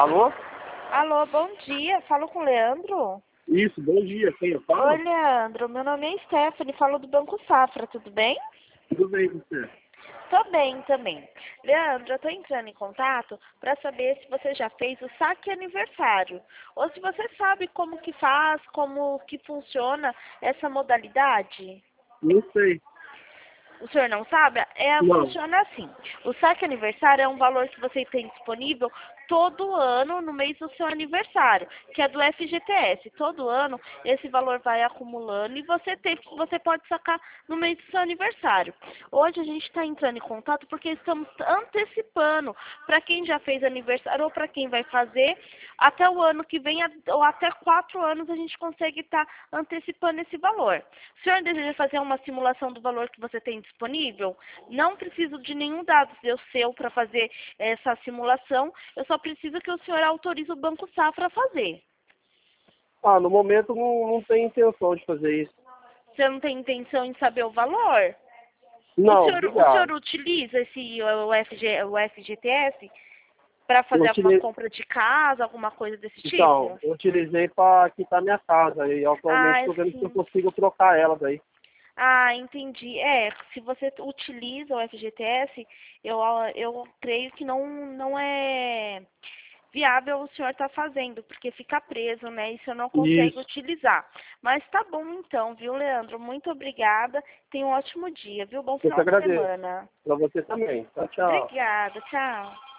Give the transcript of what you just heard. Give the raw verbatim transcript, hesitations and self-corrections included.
Alô? Alô, bom dia. Falo com o Leandro? Isso, bom dia. Quem eu falo? Oi, Leandro. Meu nome é Stephanie, falo do Banco Safra, tudo bem? Tudo bem com você? Tô bem também. Leandro, eu tô entrando em contato para saber se você já fez o saque aniversário. Ou se você sabe como que faz, como que funciona essa modalidade. Não sei. O senhor não sabe? É, Não. funciona assim. O saque aniversário é um valor que você tem disponível todo ano no mês do seu aniversário, que é do F G T S. Todo ano esse valor vai acumulando e você tem, você pode sacar no mês do seu aniversário. Hoje a gente está entrando em contato porque estamos antecipando para quem já fez aniversário ou para quem vai fazer até o ano que vem ou até quatro anos a gente consegue estar antecipando esse valor. O senhor deseja fazer uma simulação do valor que você tem disponível? Não preciso de nenhum dado seu para fazer essa simulação. Eu só preciso que o senhor autorize o Banco Safra a fazer. Ah, no momento não, não tem intenção de fazer isso. Você não tem intenção em saber o valor? O Não, senhor, o senhor obrigado. utiliza esse, o, F G, o F G T S para Eu fazer alguma utilizei, compra de casa, alguma coisa desse então, tipo? eu utilizei para quitar minha casa e atualmente Ah, estou vendo se eu sim. consigo trocar ela daí. Ah, entendi. É, se você utiliza o F G T S, eu, eu creio que não, não é viável o senhor estar fazendo, porque fica preso, né? E você não consegue Isso. utilizar. Mas tá bom então, viu, Leandro? Muito obrigada. Tenha um ótimo dia, viu? Bom Eu que final de agradeço. semana. Para você também. Tchau, tchau. Obrigada, tchau.